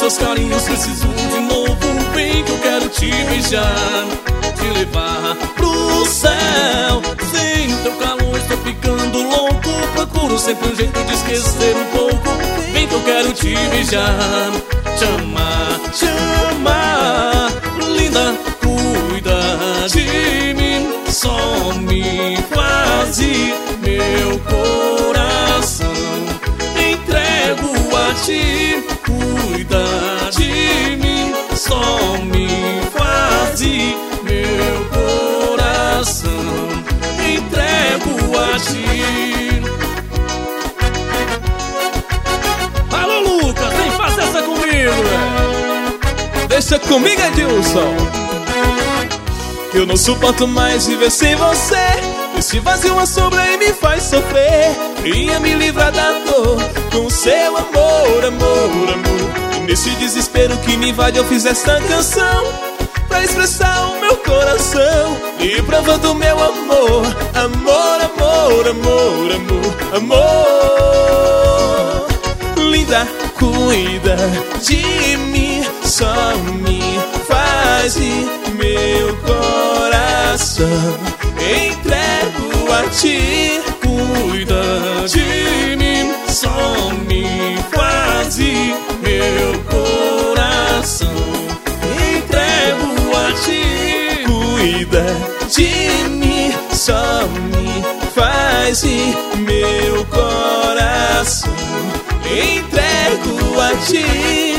seus carinhos preciso de novo. Vem que eu quero te beijar, te levar pro céu. Sem o teu calor estou ficando louco, procuro sempre um jeito de esquecer um pouco. Vem que eu quero te beijar, te amar, te amar. Linda, cuida de mim, só me faz ir. Meu coração entrego a ti, cuida de mim, só me faz ir. Meu coração entrego a ti. Alô Lucas, vem fazer essa comigo, Deixa comigo, Edilson. Eu não suporto mais viver sem você. Esse vazio assombra e me faz sofrer. Venha me livrar da dor com seu amor, amor, amor. E nesse desespero que me invade eu fiz esta canção pra expressar o meu coração e provando meu amor, amor, amor, amor, amor, amor. Linda, cuida de mim, só me faz ir. Meu coração entrego a ti, cuida de mim, só me faz ir. Meu coração entrego a ti, cuida de mim, só me faz ir. Meu coração entrego a ti.